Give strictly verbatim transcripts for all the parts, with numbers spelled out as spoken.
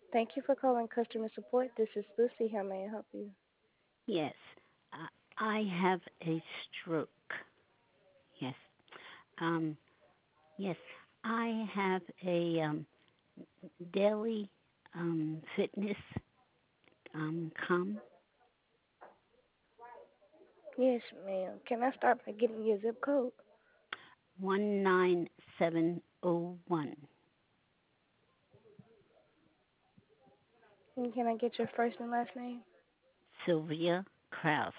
Thank you for calling customer support. This is Lucy. How may I help you? Yes, uh, I have a stroke. Yes. Um, yes, I have a um, daily um, fitness um, com Yes, ma'am. Can I start by getting your zip code? one nine seven zero one. And can I get your first and last name? Sylvia Kraus.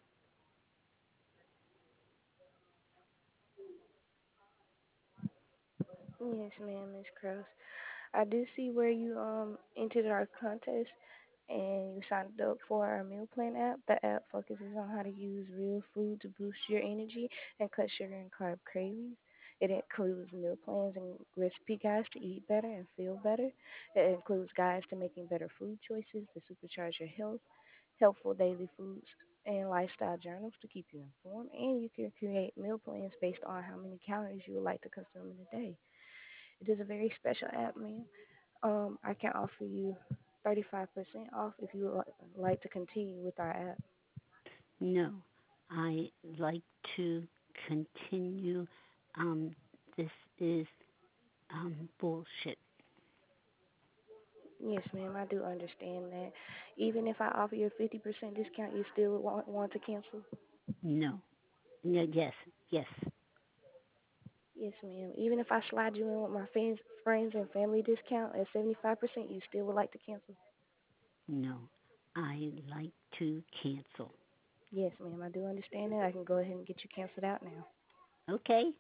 Yes, ma'am, Miss Krause. I do see where you um entered our contest and you signed up for our meal plan app. The app focuses on how to use real food to boost your energy and cut sugar and carb cravings. It includes meal plans and recipe guides to eat better and feel better. It includes guides to making better food choices to supercharge your health, helpful daily foods, and lifestyle journals to keep you informed. And you can create meal plans based on how many calories you would like to consume in a day. It is a very special app, ma'am. Um, I can offer you thirty-five percent off if you would like to continue with our app. No, I like to continue. Um, this is um, bullshit. Yes, ma'am, I do understand that. Even if I offer you a fifty percent discount, you still want, want to cancel? No. No. Yes. Yes. Yes, ma'am. Even if I slide you in with my friends, friends and family discount at seventy-five percent, you still would like to cancel? No. I like to cancel. Yes, ma'am, I do understand that. I can go ahead and get you canceled out now. Okay.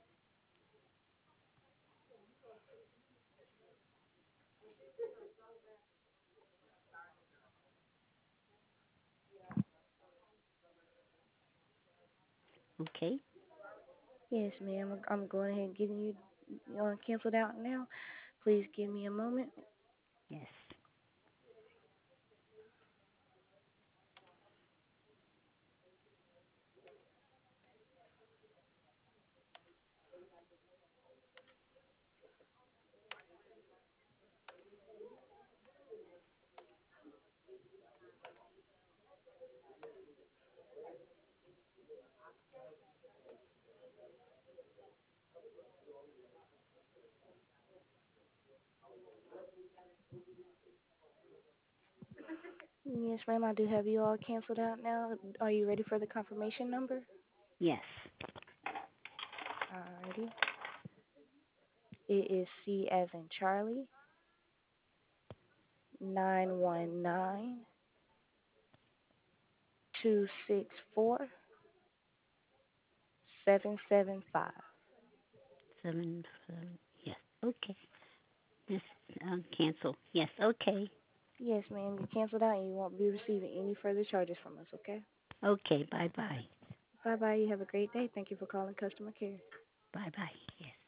Okay. Yes, ma'am. I'm going ahead and getting you uh, canceled out now. Please give me a moment. Yes. Yes, ma'am, I do have you all canceled out now. Are you ready for the confirmation number? Yes. Alrighty. It is C as in Charlie, nine one nine two six four seven seven five. Seven. Seven. Yes. Okay. Just uh, cancel. Yes. Okay. Yes, ma'am, you canceled out and you won't be receiving any further charges from us, okay? Okay. Bye bye. Bye bye. You have a great day. Thank you for calling customer care. Bye bye. Yes.